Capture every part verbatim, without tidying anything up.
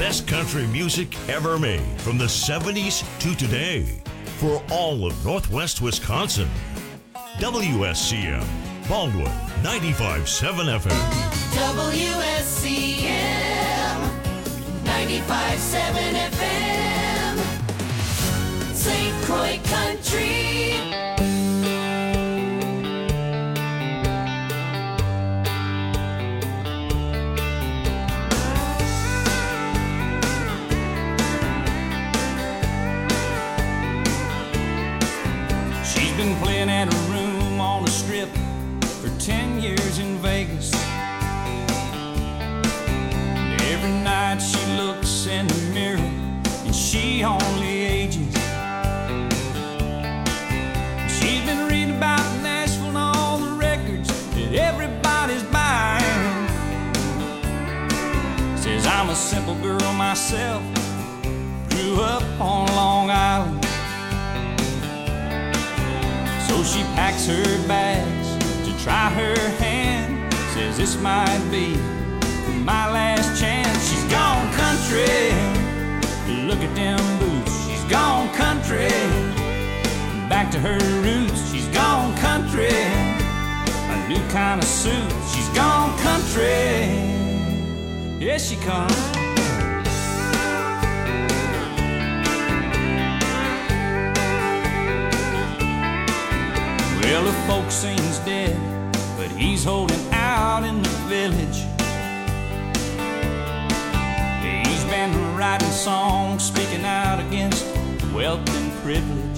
best country music ever made from the seventies to today for all of Northwest Wisconsin. W S C M, Baldwin, ninety-five point seven F M. W S C M, ninety-five point seven F M, Saint Croix Country. She's been playing at a room on the strip for ten years in Vegas. And every night she looks in the mirror and she only ages. She's been reading about Nashville and all the records that everybody's buying. Says I'm a simple girl myself, grew up on Long Island. So she packs her bags to try her hand. Says this might be my last chance. She's gone country, look at them boots. She's gone country, back to her roots. She's gone country, a new kind of suit. She's gone country, here she comes. Well, the folksin's dead, but he's holding out in the village. He's been writing songs, speaking out against wealth and privilege.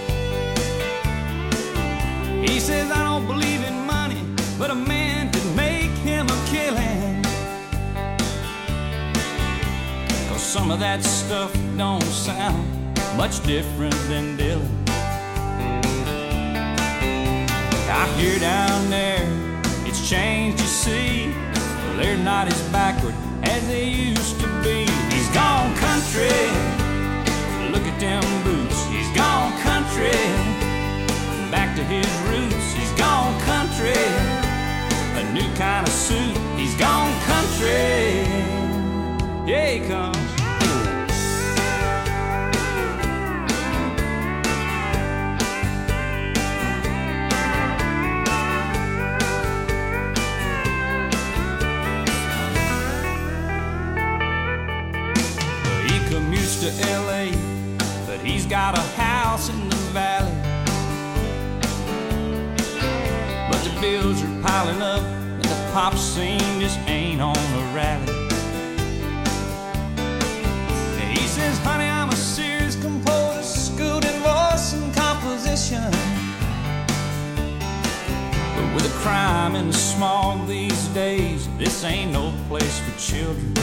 He says, I don't believe in money, but a man could make him a killing. 'Cause some of that stuff don't sound much different than Dylan. I hear down there, it's changed, you see. Well, they're not as backward as they used to be. He's gone country, look at them boots. He's gone country, back to his roots. He's gone country, a new kind of suit. He's gone country, yeah he comes. To L A, but he's got a house in the valley. But the bills are piling up and the pop scene just ain't on a rally. And he says, honey, I'm a serious composer, schooled in voice and composition. But with the crime and the smog these days, this ain't no place for children.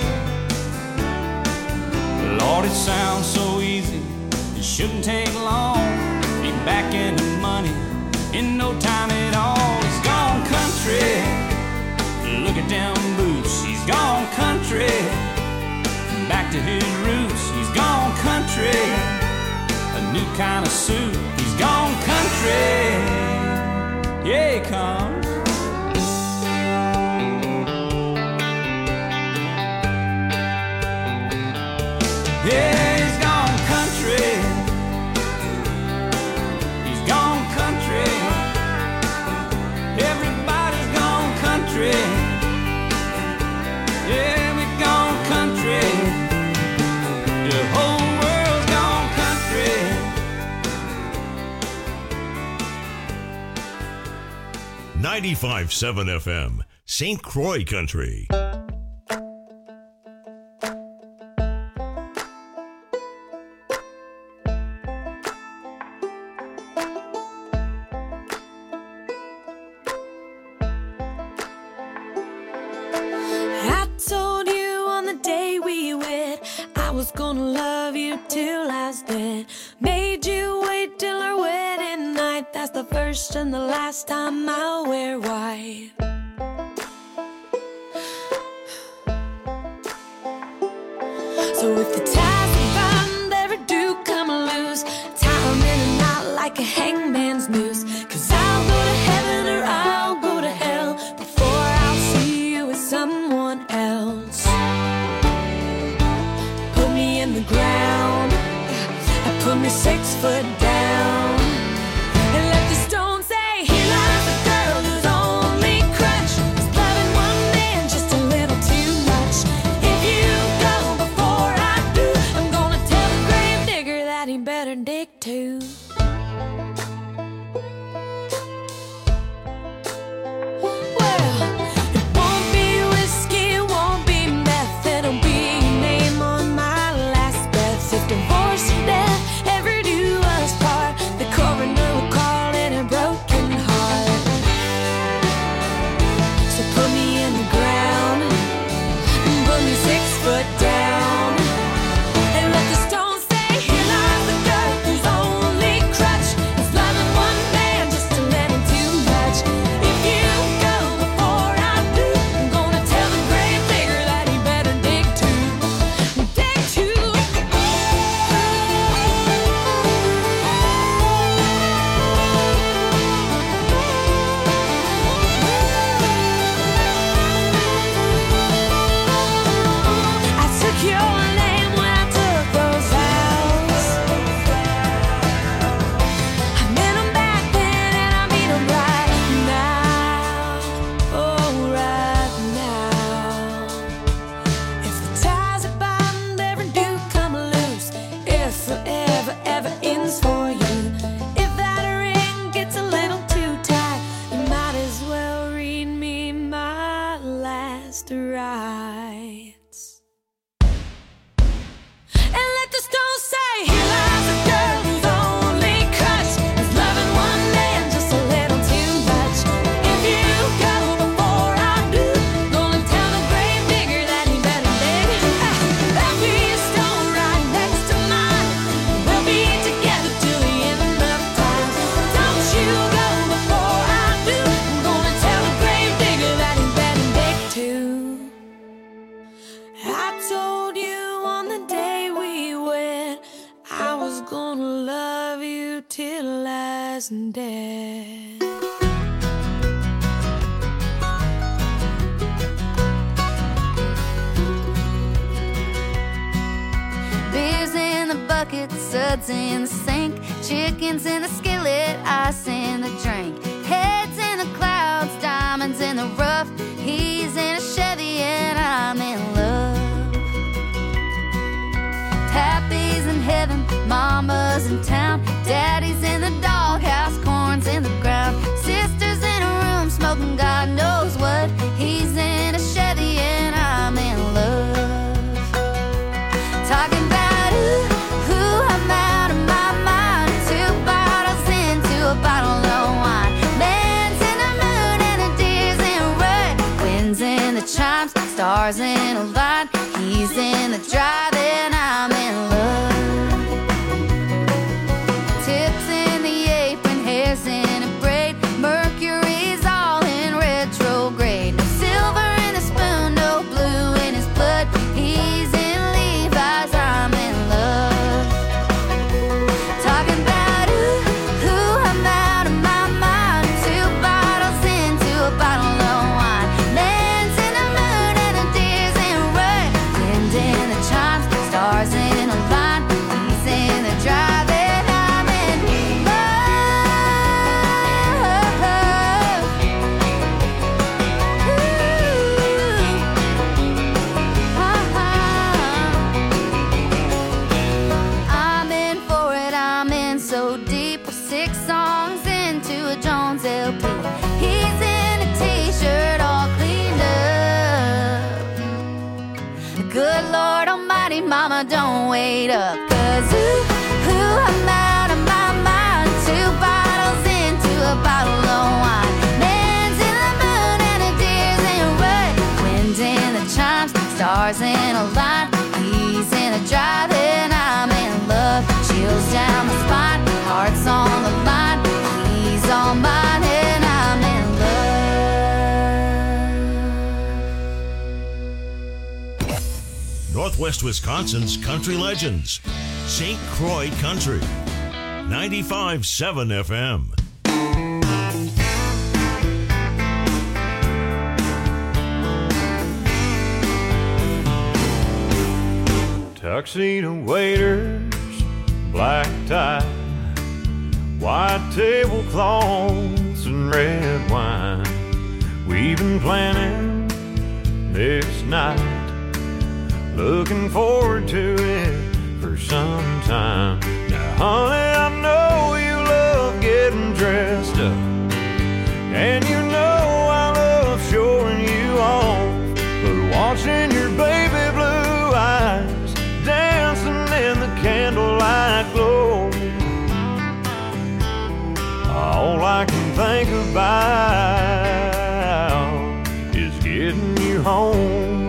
Lord, it sounds so easy, it shouldn't take long. Be back in the money in no time at all. He's gone country, look at them boots. He's gone country, back to his roots. He's gone country, a new kind of suit. He's gone country, yeah he comes. Yeah, he's gone country. He's gone country. Everybody's gone country. Yeah, we've gone country. The whole world's gone country. ninety-five point seven F M, Saint Croix Country. And the last time I'll wear white. So if the ties are bound, they ever do come loose, tie 'em in a knot like a hangman's noose. 'Cause I'll go to heaven or I'll go to hell before I'll see you with someone else. worse than dead. Beers in the bucket, suds in the sink, chickens in the skillet, ice in the drink, heads in the clouds, diamonds in the rough. He's in a Chevy and I'm in love. Pappy's in heaven, mama's in town, daddy's in the doghouse, corn's in the ground, sister's in a room smoking God knows what. He's in a Chevy and I'm in love. Talking about ooh, ooh, I'm out of my mind. Two bottles into a bottle of wine. Man's in the moon and the deer's in red. Winds in the chimes, stars in a line. He's in the drive and I'm in love. Tips in the apron, hair's in a braid. Mercury's all in retrograde. No silver in the spoon, no blue in his blood. He's in Levi's, I'm in love. Talking about ooh, ooh, I'm out of my mind. Two bottles into a bottle of wine. Man's in the moon and the deer's in red. Wind in the chimes, stars in a line. He's in the drive and I'm in love. Ooh, uh-huh. I'm in for it, I'm in so deep. We're six songs into a Jones L P. He's in a t-shirt all cleaned up. Good Lord Almighty, mama, don't wait up. Cause ooh, ooh, I'm out of my mind. Two bottles into a bottle of wine. Man's in the moon and the deer's in red. Wind in the chimes, stars in a line. He's in a drive and I'm in love. Chills down my spine, heart's on the line. He's all mine and I'm in love. Northwest Wisconsin's country legends. Saint Croix Country. ninety-five point seven F M. Tuxedo waiters, black tie, white tablecloths and red wine. We've been planning this night, looking forward to it for some time. Now, honey, I know you love getting dressed up, and you know I love showing you off, but watching your baby blue eyes dancing in the candlelight glow, all I can think about is getting you home.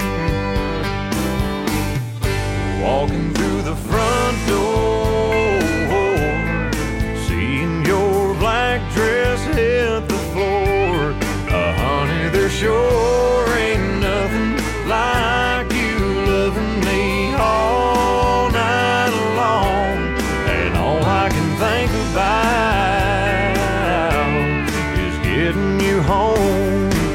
Walking through the front door, seeing your black dress hit the floor. Uh, honey, there sure ain't nothing like you loving me all night long. And all I can think about is getting you home.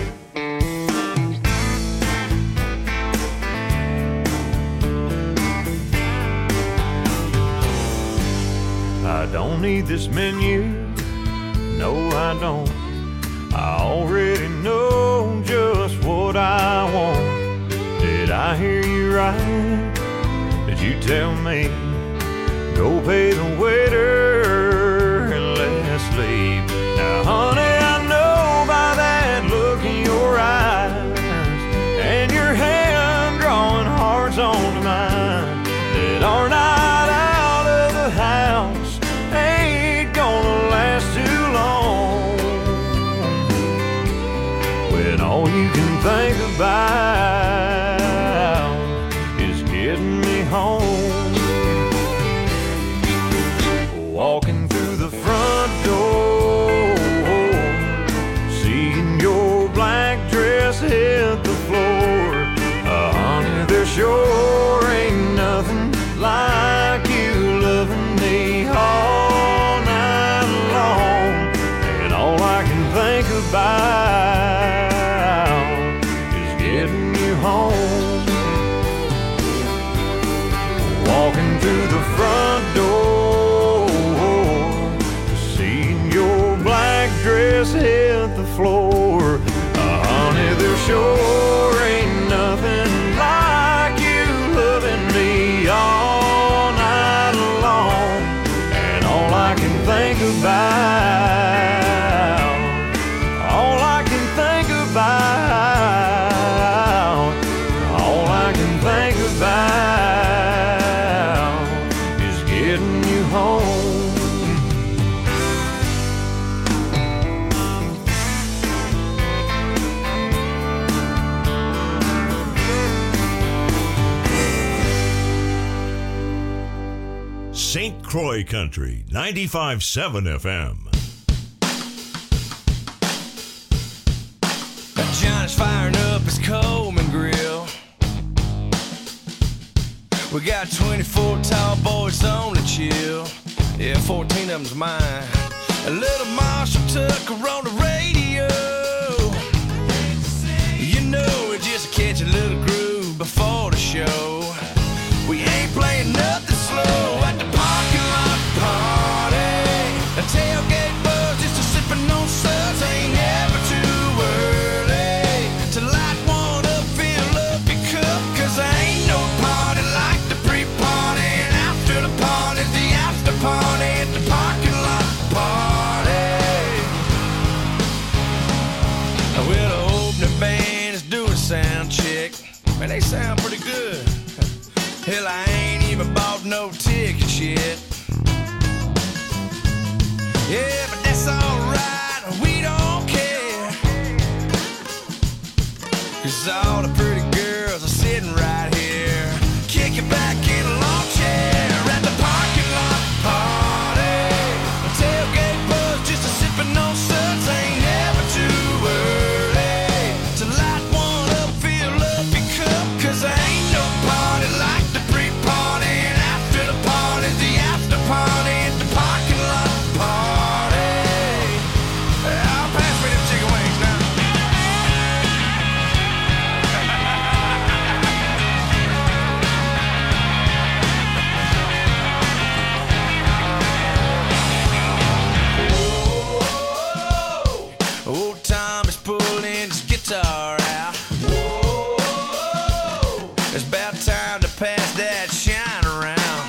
I don't need this menu, no I don't. I already know just what I want. Did I hear you right? Did you tell me, go pay the waiter and let's leave? Now honey, I know by that look in your eyes and your hand drawing hearts onto mine that our night out of the house ain't gonna last too long, when all you can think about is getting me home. Walking through the front door, seeing your black dress hit the floor. Uh, honey, there sure ain't nothing like you loving me all night long. about is getting you home. Walking through the front door, seeing your black dress hit the floor. Uh, honey, there sure ain't nothing like you loving me all night long. And all I can think about, all I can think about, all I can think about is getting you home. Saint Croix Country, ninety-five point seven F M. Johnny's firing up his Coleman grill. We got twenty-four tall boys on the chill. Yeah, fourteen of them's mine. A little Marshall Tucker on the radio. You know, we just catch a little groove before the show. We ain't playing nothing slow at the parking lot party. A tailgate buzz just a sipping on suds. Ain't never too early to light one up, fill up your cup. Cause there ain't no party like the pre-party. And after the party's the after party at the parking lot party. Well, the opening band is doing sound check. Man, they sound pretty good. Hell, I ain't even bought no tickets yet. Yeah, but that's alright, we don't care. Cause all the pretty girls are sitting right here, kicking back in a lawn chair at the parking lot party. A tailgate buzz just a sipping on suds. Ain't never too early to light one up, fill up your cup. Cause there ain't no party like the pre-party. And after the party's the after party at the parking lot party. I'll pass me them chicken wings now. Old Tom is pulling his guitar out. Whoa, it's about time to pass that shine around.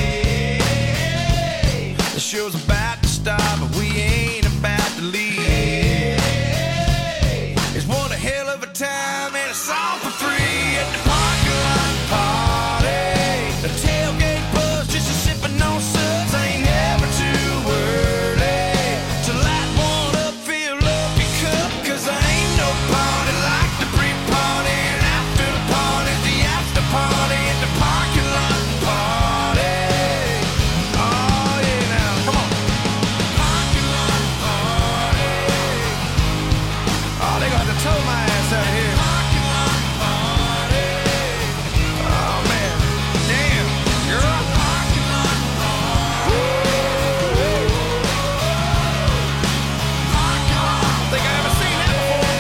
Hey, the show's about to start, but we ain't about to leave. It's one hell of a time, and it's all for free at the parking lot party. The tailgate buzz just a sipping on suds. Ain't never too early to light one up, fill up your cup. Cause there ain't no party like the pre-party. And after the party's the after party at the parking lot party. Oh yeah, now come on. Parking lot party. Oh, they gonna have to tow my ass out here. Parking lot party. Oh man, damn, girl. Parking lot party. Parking lot. Think I ever seen that before.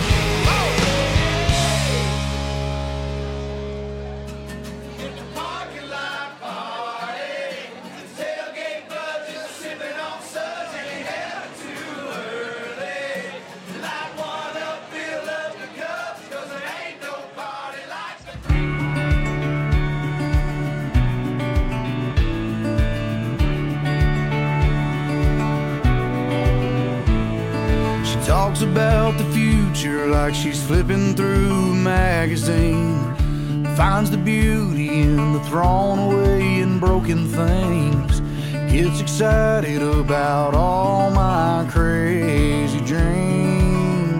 At the parking lot party, the tailgate buzz just sipping on suds. Ain't never too early to light one up, fill up the cups. Cause there ain't no party like the She talks about the future like she's flipping through a magazine. Finds the beauty in the thrown away and broken things. Gets excited about all my crazy dreams.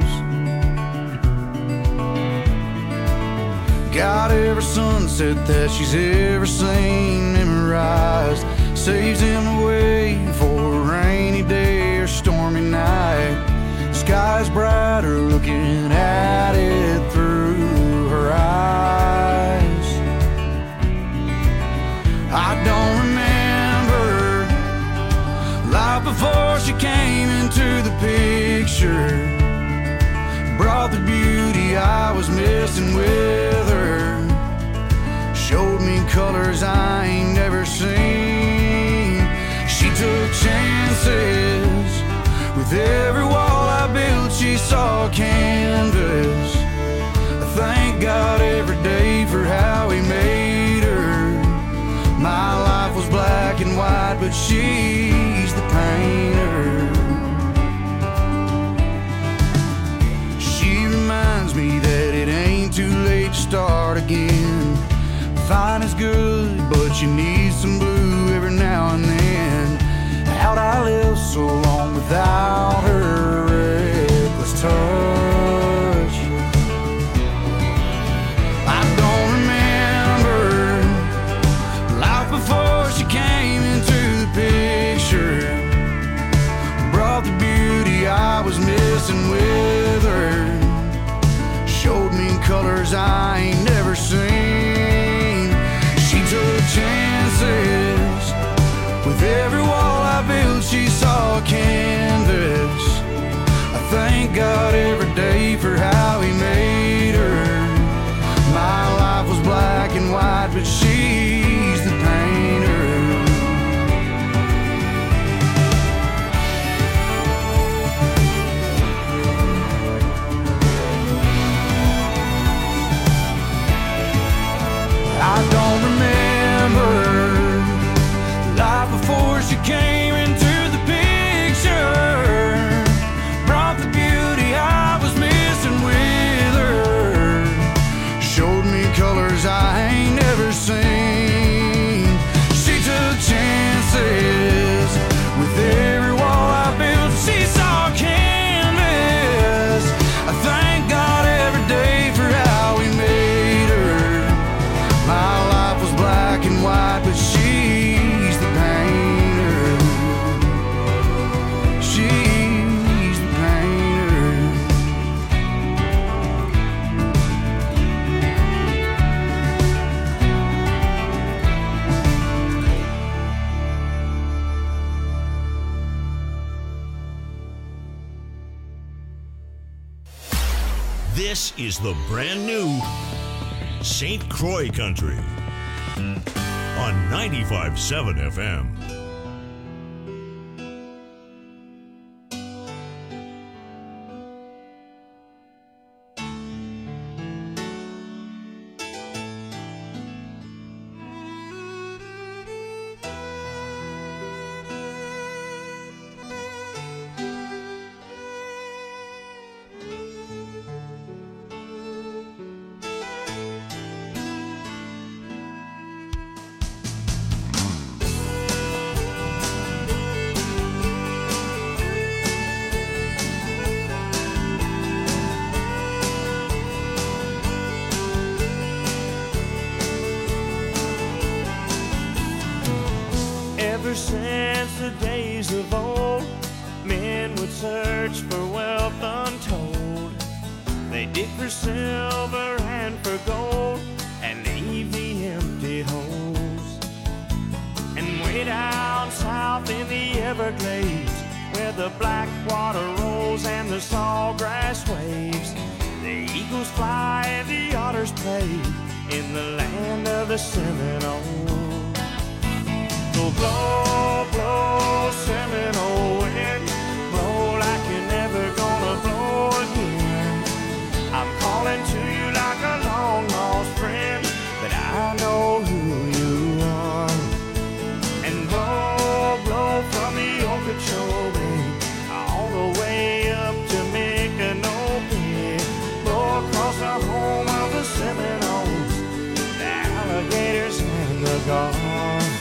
Got every sunset that she's ever seen memorized. Saves him away for a rainy day or stormy night. Sky's brighter looking at it through her eyes. I don't remember life before she came into the picture. brought the beauty I was missing with her, showed me colors I ain't never seen. She took chances with every wall I built. She saw canvas. I thank God every day for how He made her. My life was black and white, but she's the painter. She reminds me that it ain't too late to start again. Fine is good, but you need some blue every now and then. How'd I live so long without her reckless touch? I don't remember life before she came into the picture. Brought the beauty I was missing with her, showed me colors I ain't never seen. She took chances with every wall I built. She saw canvas. I thank God every day for how He made her. My life was black and white, but she's the painter. I don't remember life before she came into the picture. Brought the beauty I was missing with her, showed me colors I ain't never seen. She took chances with every wall I built. She saw canvas. I thank God every day for how He made her. My life was black and white, but she's the painter. She's the painter. This is the brand new Saint Croix Country on ninety-five point seven F M. Ever since the days of old, men would search for wealth untold. They dig for silver and for gold and leave the empty holes. And way down south in the Everglades, where the black water rolls and the sawgrass waves, the eagles fly and the otters play in the land of the Seminoles. So blow, blow, Seminole wind, blow like you're never gonna blow again. I'm calling to you like a long lost friend, but I know who you are. And blow, blow from the Okeechobee all the way up to Micanopy. Blow across the home of the Seminoles, the alligators and the gar.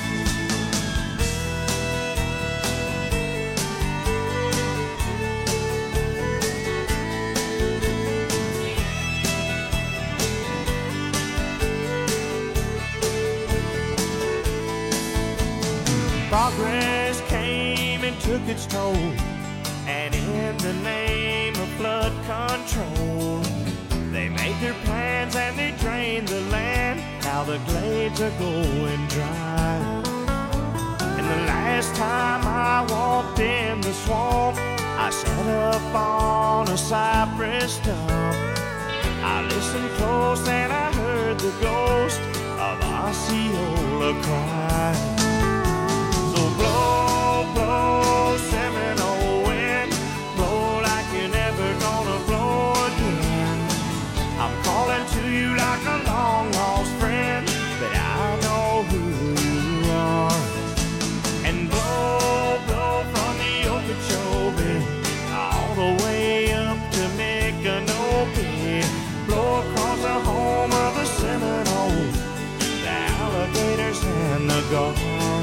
Progress came and took its toll, and in the name of flood control, they made their plans and they drained the land. Now the glades are going dry. And the last time I walked in the swamp, I sat up on a cypress stump. I listened close and I heard the ghost of Osceola cry. So blow, blow, Seminole wind, blow like you're never gonna blow again. I'm calling to you like a long lost friend, but I know who you are. And blow, blow from the Okeechobee all the way up to Micanopy. Blow across the home of the Seminole, the alligators and the gulls.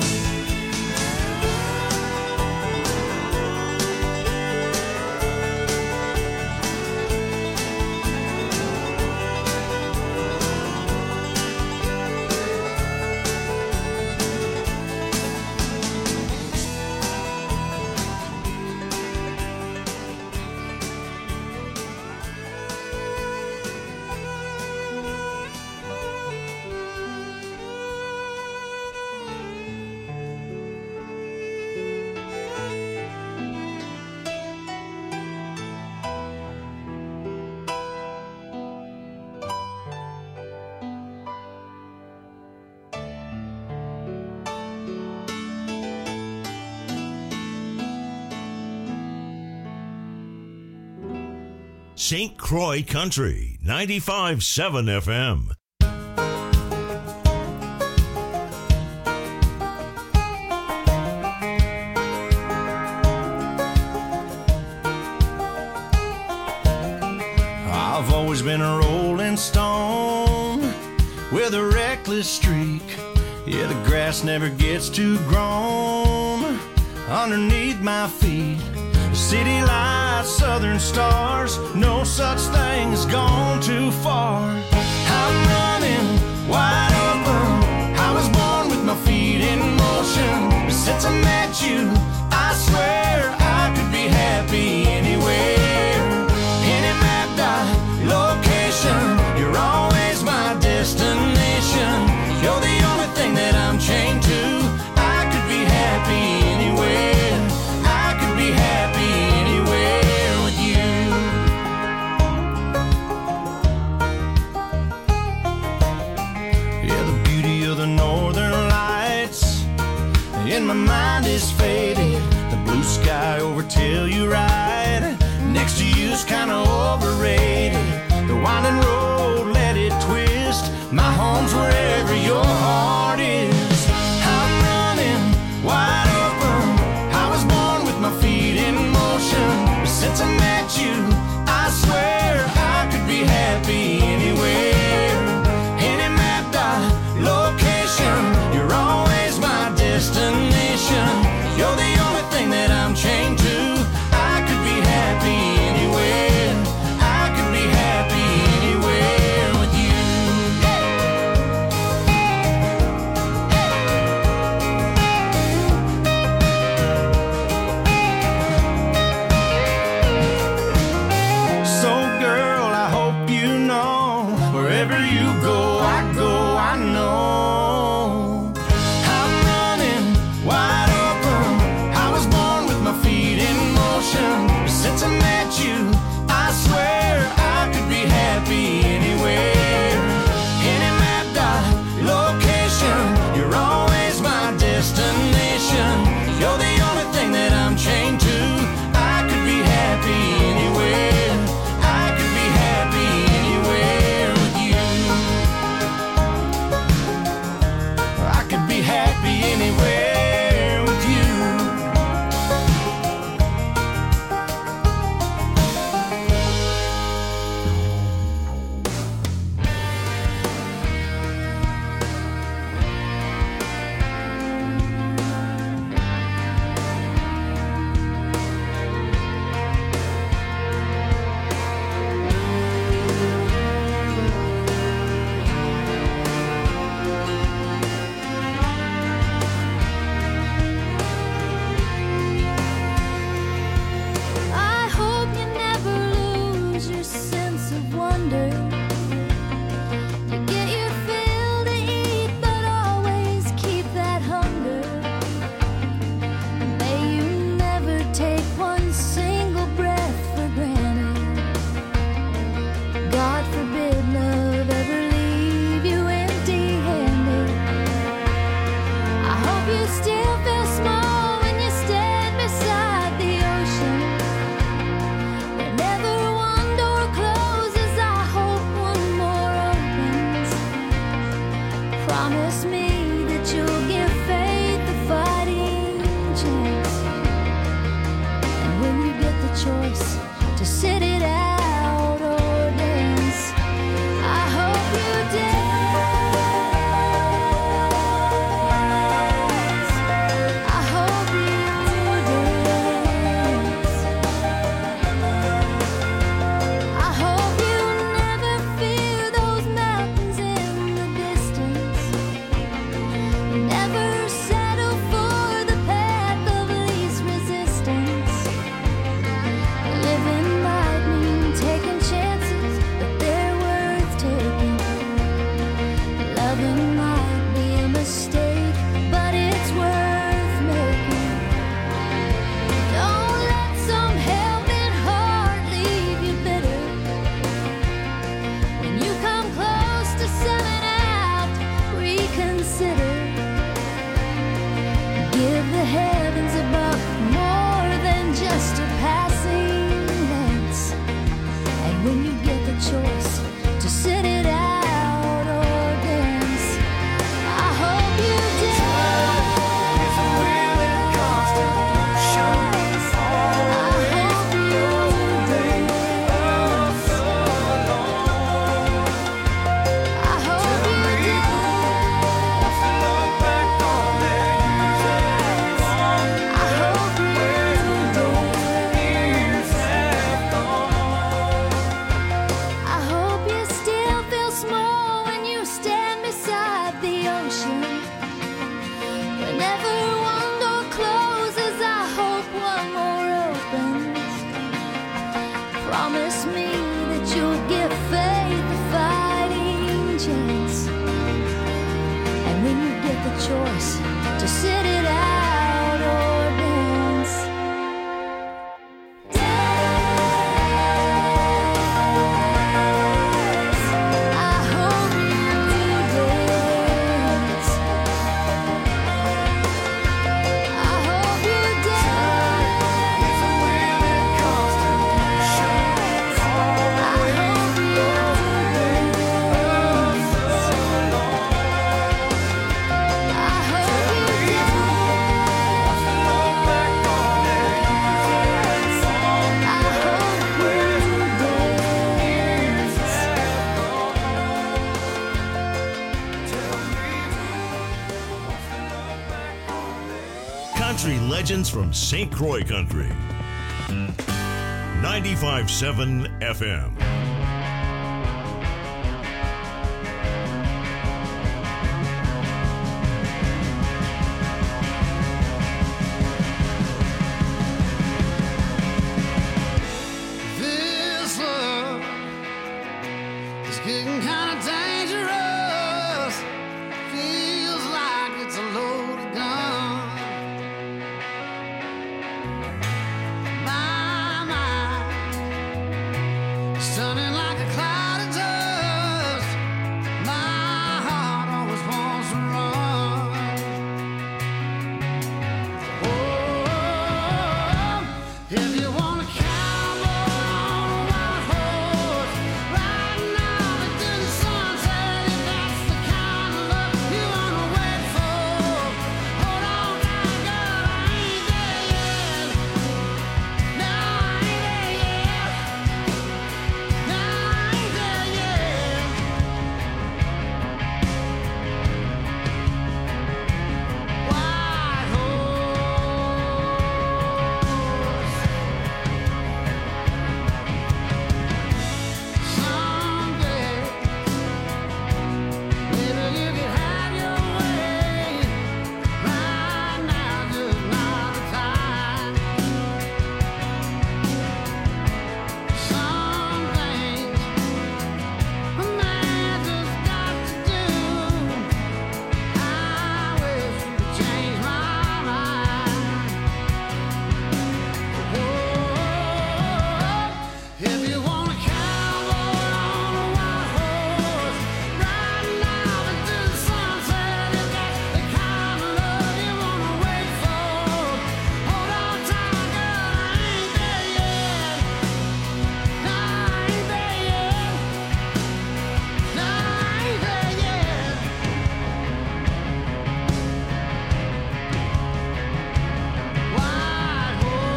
Saint Croix Country, ninety-five point seven F M. I've always been a rolling stone with a reckless streak. Yeah, the grass never gets too grown underneath my feet. City lights, southern stars, no such thing as gone too far. I'm running wide open. I was born with my feet in motion. But since I met you, I swear I could be happy anywhere. Any map dot location, you're always my destination. You're the only thing that I'm chained to. I could be happy anywhere. I could be happy anywhere with you. Yeah, the beauty of the northern lights in my mind is faded. The blue sky over Telluride next to you's kinda overrated. The winding road, let it twist. My home's wherever your heart is. I'm running wide open. I was born with my feet in motion. But since I met you, I swear I could be happy anywhere. Any map dot location, you're always my destination. You're the only thing that I'm chained to. I could be happy anywhere. I could be happy anywhere. Promise me that you'll give faith a fighting chance. And when you get the choice to sit it out or dance, dance. I hope you dance. I hope you dance. I hope Country legends from Saint Croix Country. ninety-five point seven F M. This love is getting kind of dangerous. Feels like it's a loaded gun. My mind is turning like a cloud of dust. My heart always wants to run. Oh, if you want to cowboy on a white horse, riding out into the sunset, if that's the kind of love you want to wait for, hold on now, girl, I ain't there yet. No, I ain't there yet. No, I ain't there yet. White horse. Someday, maybe you could have your way. Right now, just not the time. Some things a man just got to do. I wish you could change my mind. If you want a cowboy on a white horse, riding out into the sunset, if that's the kind of love you want to wait for, hold on tight, girl, I ain't there yet. No, I ain't there yet. No, I ain't there yet. White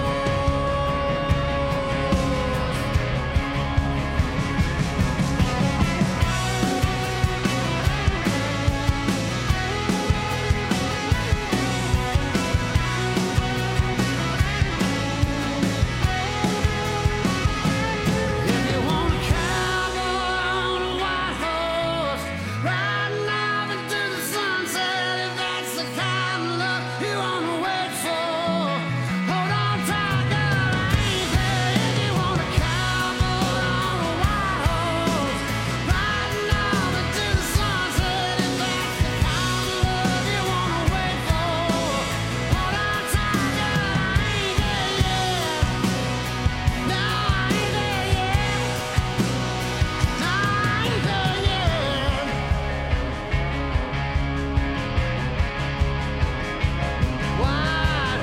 If you want a cowboy on a white horse, riding out into the sunset, if that's the kind of love you want to wait for, hold on tight, girl, I ain't there. If you want a cowboy on a white horse, riding out into the sunset, if that's the kind of love you want to wait for, hold on tight, girl, I ain't there yet. No, I ain't there yet. No, I ain't there yet. White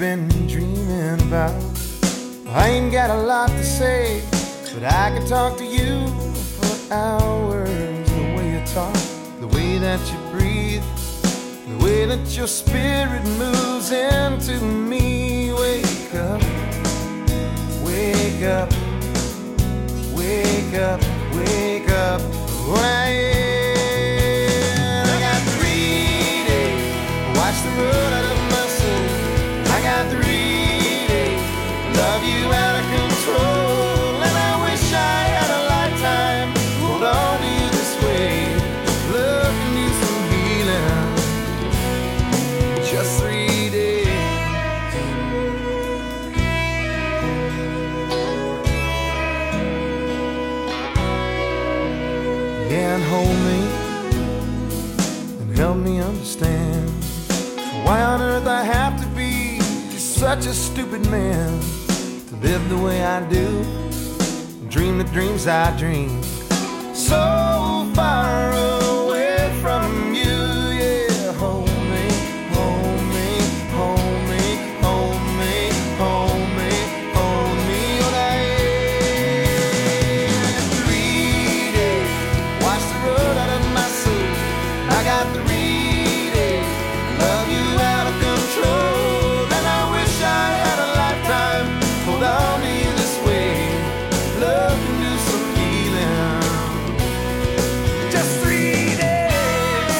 been dreaming about. I ain't got a lot to say, but I could talk to you for hours. The way you talk, the way that you breathe, the way that your spirit moves into me. Wake up, wake up, wake up, wake up. Why? I got three days, watch the road out of my soul. I got three days, love you out of control. And I wish I had a lifetime, hold on to you this way. Love can need some healing, just three days. Yeah, and hold me and help me understand why on earth I have to be such a stupid man to live the way I do, and dream the dreams I dream, so far away from you. Yeah, hold me, hold me, hold me, hold me, hold me, hold me all night. Three days, watch the road out of my soul. I got three days, love you out of control. And I wish I had a lifetime, hold on to you this way. Love can do some healing, just three days.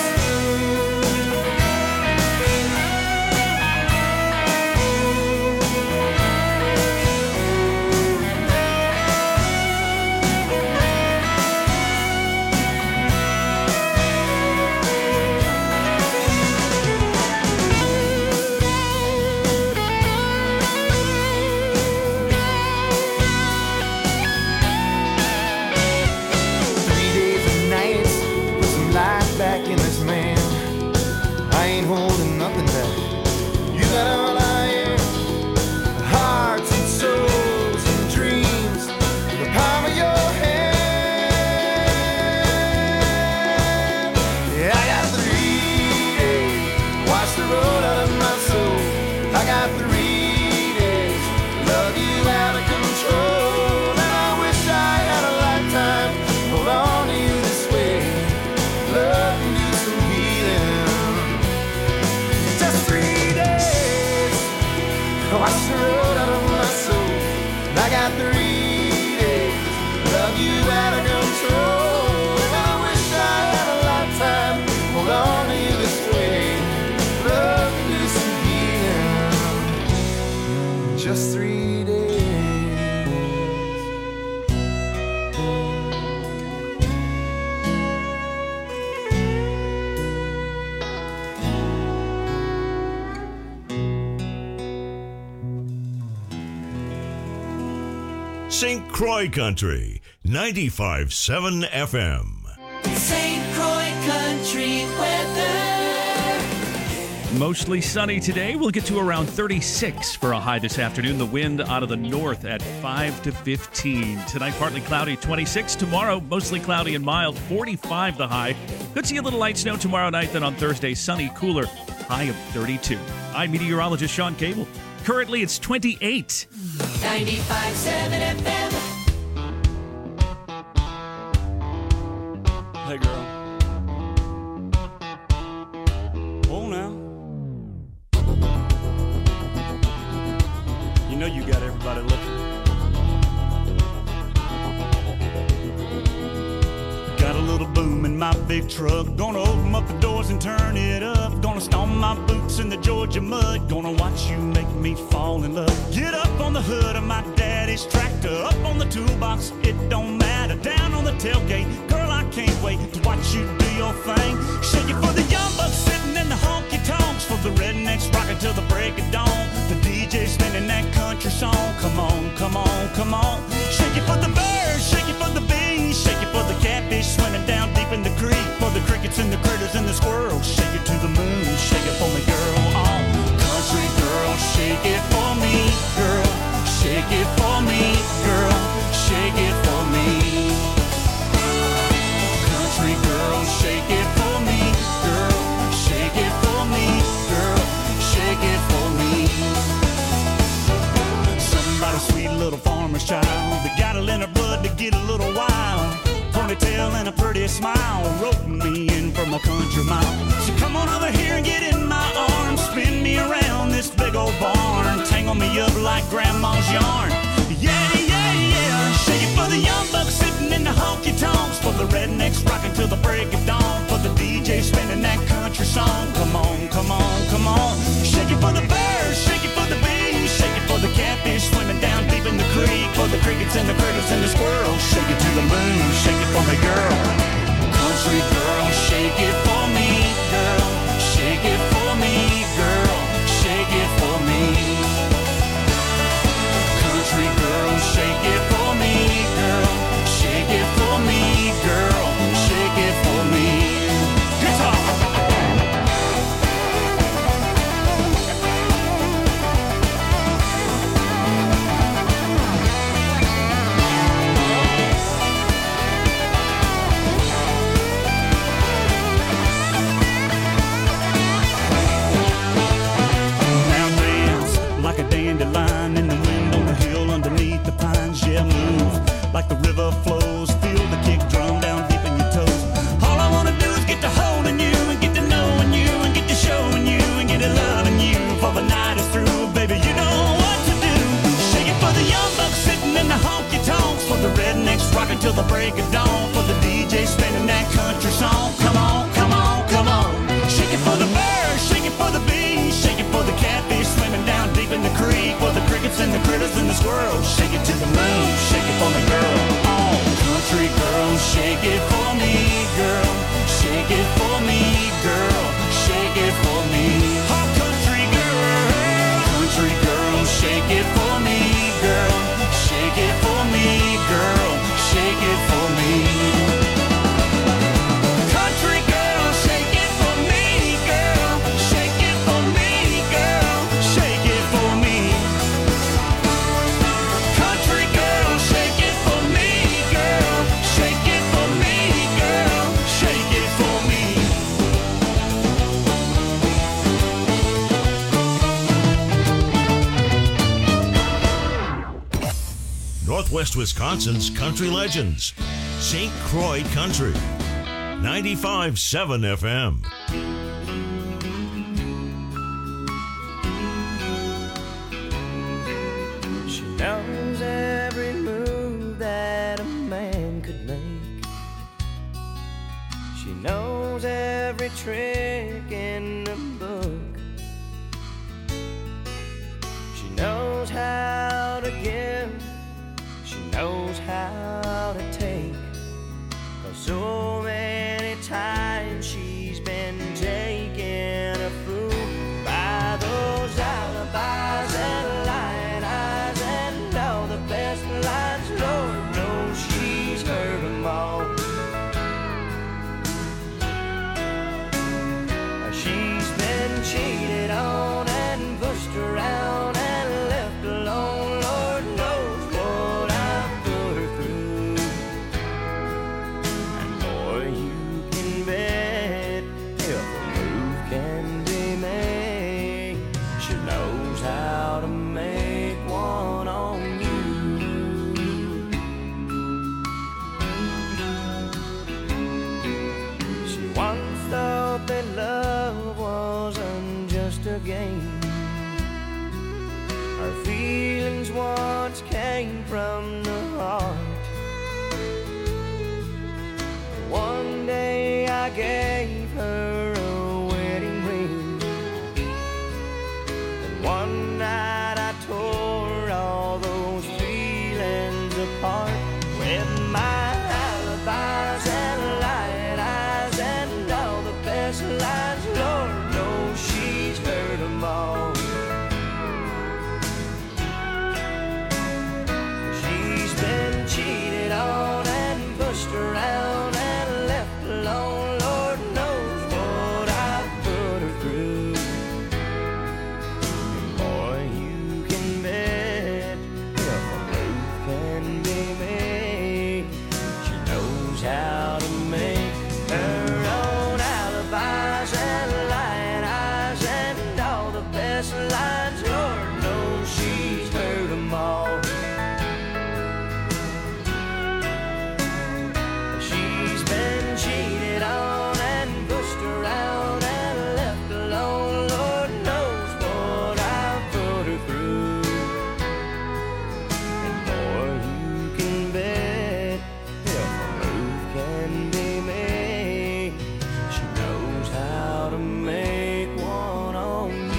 Three days and nights, put some life back in this man. I ain't holding nothing back. You got all I am, hearts and souls and dreams, in the palm of your hand. Yeah, I got three days, watch the road out of my soul. I got three days, love you out of control. And I wish I had a lifetime, hold on to you this way. Love can do some healing, just three days. Watch the road out of my soul. I got three days, love you out of control. And I wish I had a lifetime, hold on to you this way. Love can do some healing, just three days. Saint Croix Country, ninety-five point seven F M. Saint Croix Country weather. Mostly sunny today. We'll get to around thirty-six for a high this afternoon. The wind out of the north at five to fifteen. Tonight, partly cloudy, twenty-six. Tomorrow, mostly cloudy and mild, forty-five the high. Could see a little light snow tomorrow night. Then on Thursday, sunny, cooler, high of thirty-two. I'm meteorologist Sean Cable. Currently, it's twenty-eight. ninety-five point seven F M. Hey, girl. Oh, now. You know you got everybody looking. Got a little boom in my big truck. Gonna open up the doors and turn it up. Gonna stomp my boots in the Georgia mud. Gonna watch you make me fall in love. Get up on the hood of my daddy's tractor. Up on the toolbox, it don't matter. Down on the tailgate, girl, I can't wait to watch you do your thing. Shake it for the young bucks sitting in the honky tonks. For the rednecks rocking till the break of dawn. The D J spinning that country song. Come on, come on, come on. Shake it for the birds, shake it for the bees. Shake it for the catfish swimming down deep in the creek. For the crickets and the critters and the squirrels. Shake it to the moon, shake it for me, girl. Oh, country girl, shake it for me, girl. Shake it for me, girl. Shake it for me. Country girl, shake it for me, girl. Shake it for me, girl. Shake it for me. ponytail and a pretty smile, roping me in from a country mile. So come on over here and get in my arms, spin me around this big old barn, tangle me up like grandma's yarn. Yeah, yeah, yeah. Shake it for the young bucks sitting in the honky tonks, for the rednecks rocking till the break of dawn, for the D J spinning that country song. Come on, come on, come on. Shake it for the birds, shake it for the bees, shake it for the catfish swimming down deep in the creek, for the crickets and the critters and the squirrels. Shake it to the moon, shake it for me, girl. Country girl, shake it for me, girl. Shake it for me, girl. Shake it for me. Country girl, shake it for me, girl. Shake it for me, girl. Shake it for me. Guitar. Like a dandelion in the wind on the hill underneath the pines. Yeah, move like the river flows. Feel the kick drum down deep in your toes. All I wanna do is get to holding you and get to knowing you and get to showing you and get to loving you. For the night is through, baby, you know what to do. Shake it for the young bucks sitting in the honky tonks, for the rednecks rocking till the break of dawn, for the D J spinning that country song. Come on, come on, come on. Shake it for the birds, shake it for the bees, shake it for the catfish swimming down deep in the creek, for the crickets and the critters and the squirrels. Shake it to the moon, shake it for me, girl. Oh, country girl, shake it for me, girl. Shake it for me, girl. Shake it for me. Oh, country girl, country girl, shake it for me, girl. Shake it for me, girl. Shake it for me. Country girl, shake it for me, girl. Shake it for me, girl. Shake it for me. Country girl, shake it for me, girl. Shake it for me, girl. Shake it for me. Northwest Wisconsin's country legends. Saint Croix Country. ninety-five point seven F M. She knows every move that a man could make. She knows every trick in the book. She knows how to give. She knows how to take. So many times she's been taken a fool by those alibis and lying eyes and all the best lines. Lord knows she's heard them all. She's been cheated on and pushed around and left alone. Lord knows what I've put her through. And boy, you can bet if a move can be made, she knows how to make one on you. She once thought that love wasn't just a game. Her feelings once came from the heart. One day I gave her a wedding ring, and one night I tore all those feelings apart with my alibis and lying eyes and all the best lies. Lord knows she's heard them all. She's been cheated on and pushed around and left alone. Lord knows what I've put her through. And boy, you can bet if a move can be made, she knows how to make her own alibis and lying eyes and all the best lines. Lord knows she's heard them all. She can be made. She knows how to make one on you.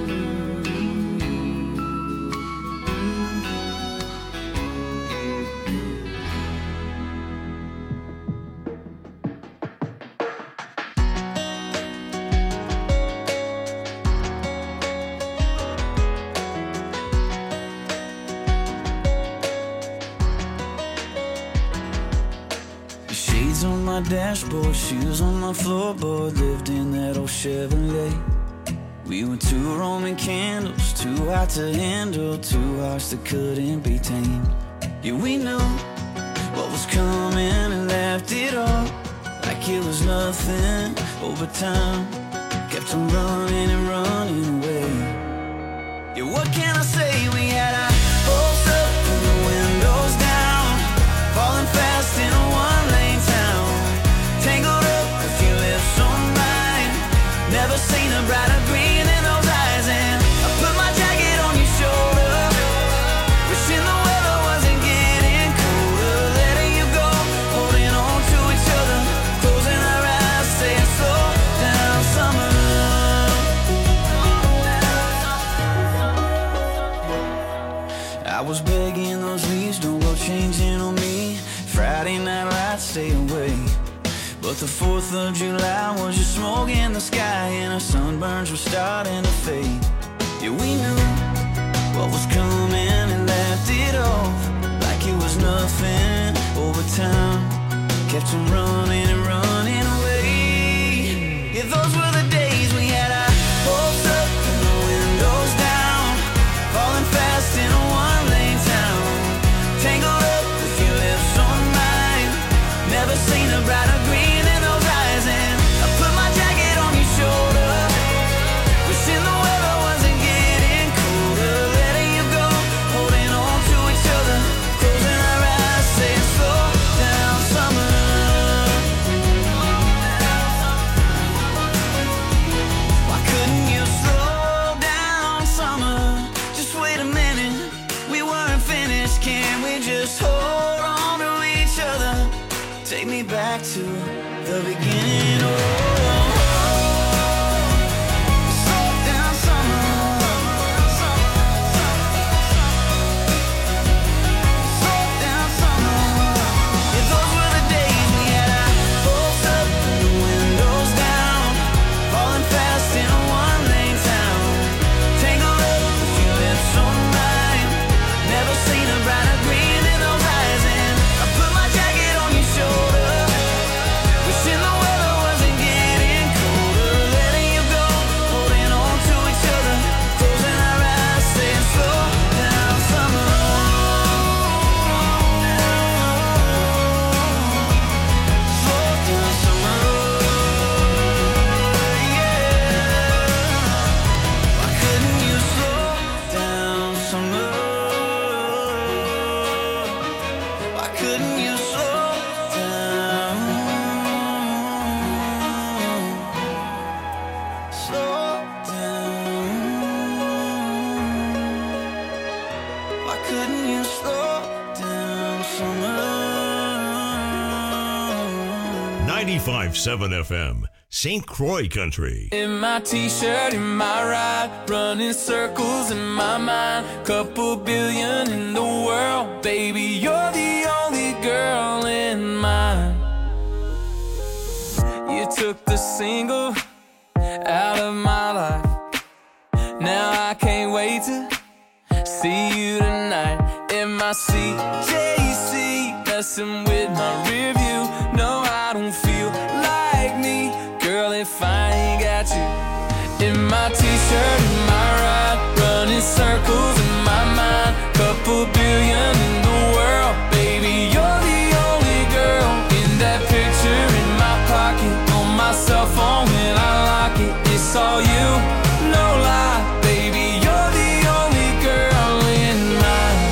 Shades on my dashboard, shoes on my floorboard. Lived in that old Chevrolet. We were two Roman candles, too hot to handle, two hearts that couldn't be tamed. Yeah, we knew what was coming and left it all like it was nothing. Over time, kept on running and running away. Yeah, what can I say? We had our hopes up and the windows down, falling fast in a one-lane town, tangled up with your lips on mine. Never seen a brighter green in those eyes. And I put my jacket on your shoulder, wishing the weather wasn't getting colder. Letting you go, holding on to each other, closing our eyes, saying slow down summer. I was begging those leaves, don't go changing on me. Friday night lights, stay away. But the fourth of July was just smoke in the sky, and our sunburns were starting to fade. Yeah, we knew what was coming and laughed it off like it was nothing. Over time, kept on running and running away. Yeah, those were the days we had our hopes up and the windows down, falling fast in a one-lane town, tangled up with your lips on mine. Never seen a brighter green in those eyes. And I put my jacket on your shoulder, wishing the weather wasn't getting colder. Letting you go, holding on to each other, closing our eyes, saying slow down summer. Why couldn't you slow down summer? Just wait a minute, we weren't finished. Can we just hold on to each other? Take me back to the beginning. Oh, slow down summer. Slow down summer. Yeah, those were the days we had our hopes up and the windows down, falling fast in a one-lane town, tangled up with your lips on mine. Never seen a brighter green in those eyes. And I put my jacket on your shoulder, wishing the weather wasn't getting colder. Letting you go, holding on to each other, closing our eyes, saying slow down summer. Slow down summer. Yeah. Why couldn't you slow down summer? Why couldn't you slow down? Slow down. Why couldn't you slow down summer? ninety-five point seven F M, Saint Croix Country. In my t-shirt, in my ride, running circles in my mind. Couple billion in the world, baby, you're the only girl in mine. You took the single out of my life. Now I can't wait to see you tonight. In my C J C, messing with my rear view. No, I don't feel like me, girl, if I ain't got you. In my t-shirt, in my ride, running circles in my mind. Couple billion in the world, baby, you're the only girl. In that picture in my pocket, on my cell phone when I lock it, it's all you, no lie, baby, you're the only girl in mine.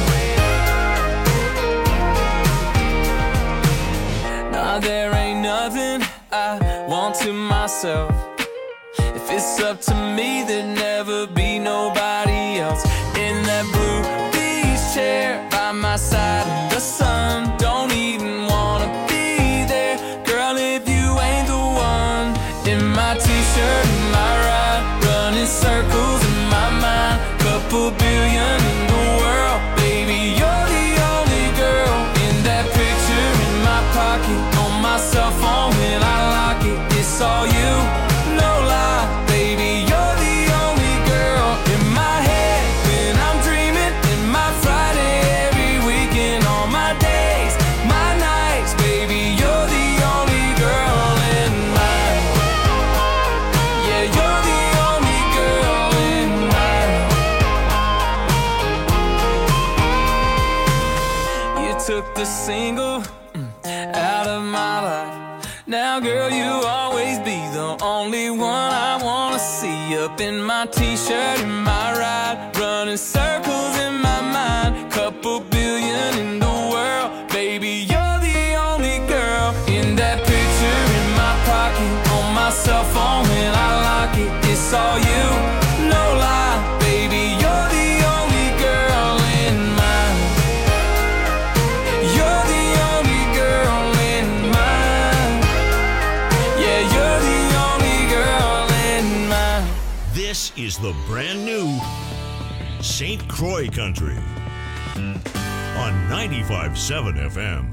Nah, there ain't nothing I want to myself. If it's up to me, there'd never be nobody else. In that blue beach chair by my side in the sun, don't even wanna be there. Girl, on my cell phone when I lock it. It's all you, no lie, baby. You're the only girl in my head when I'm dreaming. In my Friday, every weekend, all my days, my nights, baby. You're the only girl in mine. Yeah, you're the only girl in mine. You took the single out of my life. Now, girl, you'll always be the only one I wanna see. Up in my t-shirt, in my ride, running circles in my mind. Couple billion in the world, baby, you're the only girl. In that picture in my pocket, on my cell phone when I lock it. It's all you, no lie, baby, you're the only girl in mine. You're the only girl in mine. Yeah, you're the only girl in mine. This is the brand new Saint Croix Country on ninety-five point seven F M.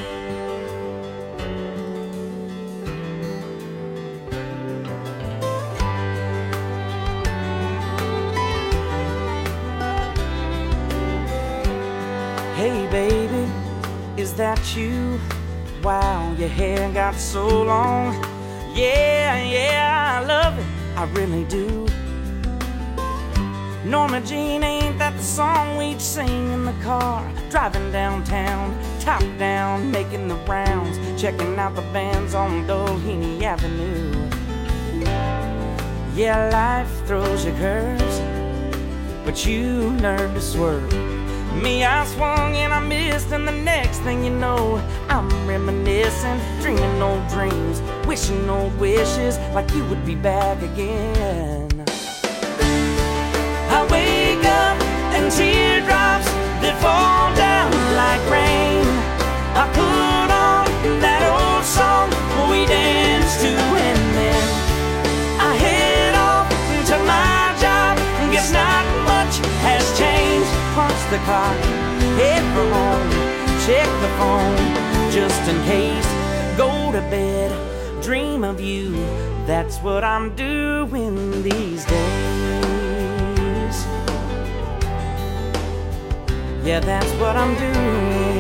Hey baby, is that you? Wow, your hair got so long. Yeah, yeah, I love it, I really do. Norma Jean, ain't that the song we'd sing in the car? Driving downtown, top down, making the rounds, checking out the bands on Doheny Avenue. Yeah, life throws you curves, but you learn to swerve. Me, I swung and I missed, and the next thing you know, I'm reminiscing, dreaming old dreams, wishing old wishes, like you would be back again. I wake up and teardrops that fall down like rain. I put on that old song we danced to, and then I head off to my job. Guess not much has changed. Punch the clock, head for home, check the phone just in case. Go to bed, dream of you. That's what I'm doing these days. Yeah, that's what I'm doing.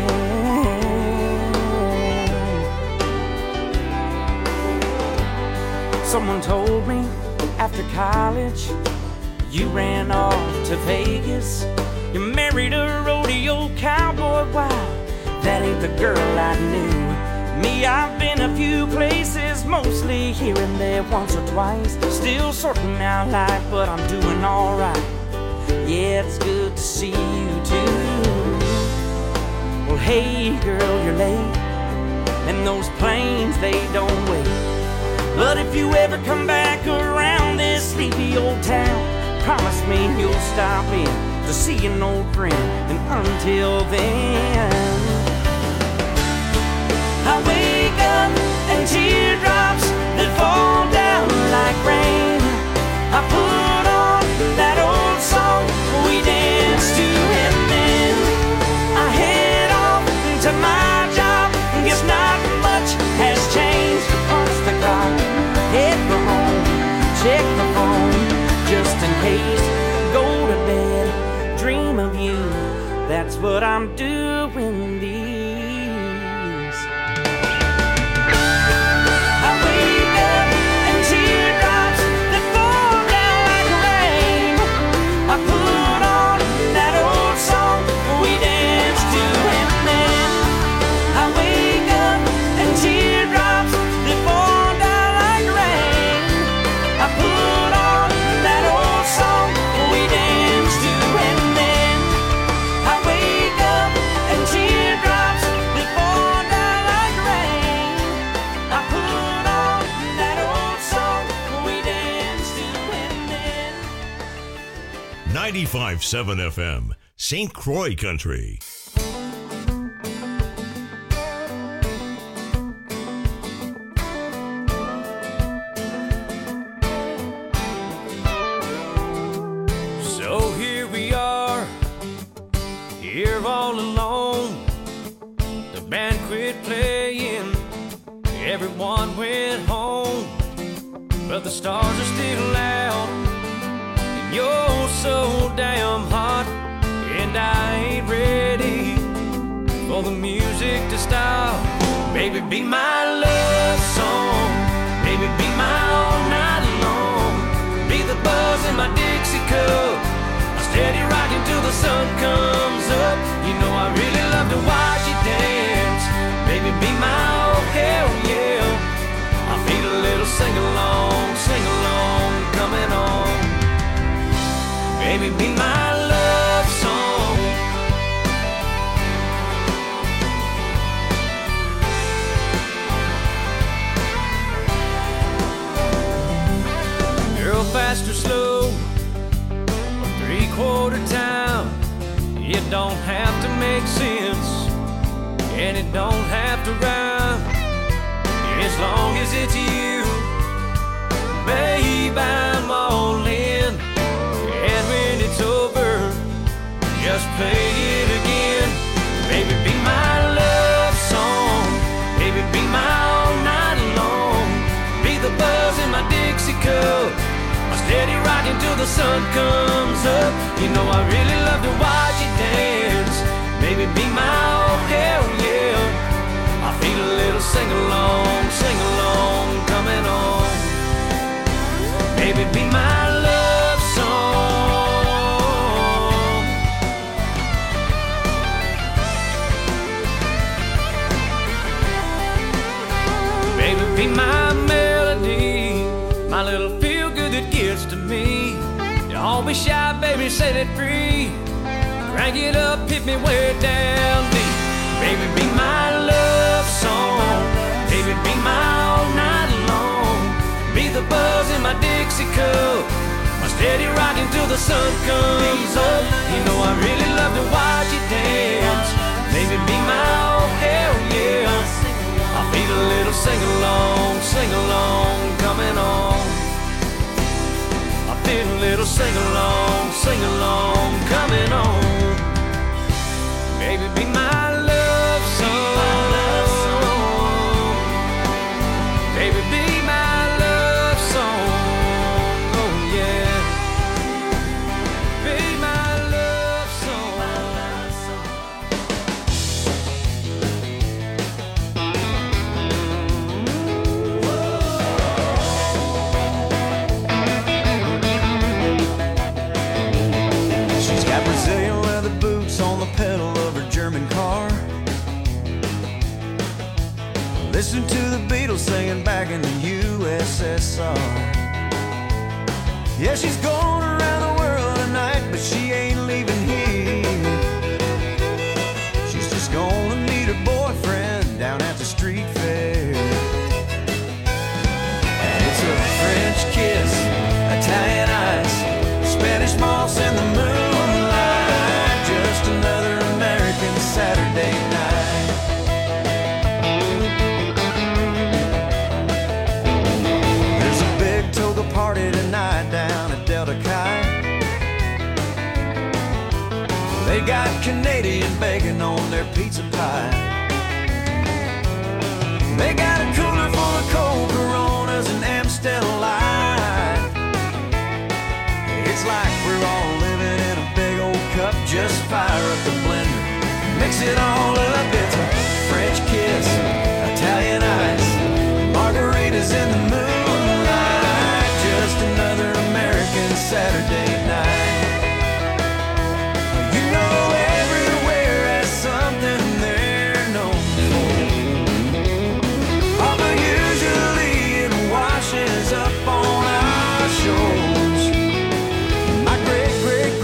Someone told me after college you ran off to Vegas. You married a rodeo cowboy. Wow, that ain't the girl I knew. Me, I've been a few places, mostly here and there, once or twice. Still sorting out life, but I'm doing alright. Yeah, it's good to see you too. Well, hey girl, you're late, and those planes, they don't wait. But if you ever come back around this sleepy old town, promise me you'll stop in to see an old friend. And until then, I wake up and teardrops that fall down like rain. I put on that old song we danced to, and then I head off to my job. Guess not much has changed. Punch the clock, head for home, check the phone just in case. Go to bed, dream of you. That's what I'm doing these. I wake up and teardrops that fall down like rain. I put on that old song we danced to, and then I wake up and teardrops that fall down like rain. I put on that old song we danced to, and then I wake up and teardrops that fall down like rain. I put on that old song we danced to, and then ninety-five point seven F M, Saint Croix Country. So here we are, here all alone. The band quit playing, everyone went home, but the stars are still out, and you're so damn hot, and I ain't ready for the music to stop. Baby, be my love song, baby, be my all night long, be the buzz in my Dixie cup, I steady rocking till the sun comes up. You know I really love to watch you dance, baby, be my oh hell yeah. I feel a little sing-along, sing-along coming on. Baby, be my love song. Girl, fast or slow, or three-quarter time, it don't have to make sense, and it don't have to rhyme, as long as it's you. Babe, I'm all in, and when it's over, just play it again. Baby, be my love song, baby, be my all night long, be the buzz in my Dixie cup, my steady rocking till the sun comes up. You know I really love to watch you dance, baby, be my oh hell yeah. I feel a little sing-along, sing-along coming on. Baby, be my love song. Baby, be my melody, my little feel-good that gets to me. Don't be shy, baby, set it free. Crank it up, hit me way down deep. Baby, be my love song, baby, be my all night long, be the buzz in my Dixie cup, my steady rocking till the sun comes up. You know I really love to watch you dance, baby, be my oh hell yeah. I feel a little sing-along, sing-along coming on. I feel a little sing-along, sing-along coming on. Baby, be my love song. Baby, be my love song. Oh yeah. Be my love song. She's got Brazilian leather boots on the pedal of her German car. Listen to the Beatles singing back in the U S S R. Yeah, she's going around the world tonight, but she ain't leaving here. She's just gonna meet her boyfriend down at the street fair. And it's a French kiss, Italian ice, Spanish moss in the moonlight, just another American Saturday night. There's a big toga party tonight down at Delta Chi. They got Canadian bacon on their pizza pie. They got a cooler full of cold Coronas and Amstel Light. It's like we're all living in a big old cup. Just fire up the blender, mix it all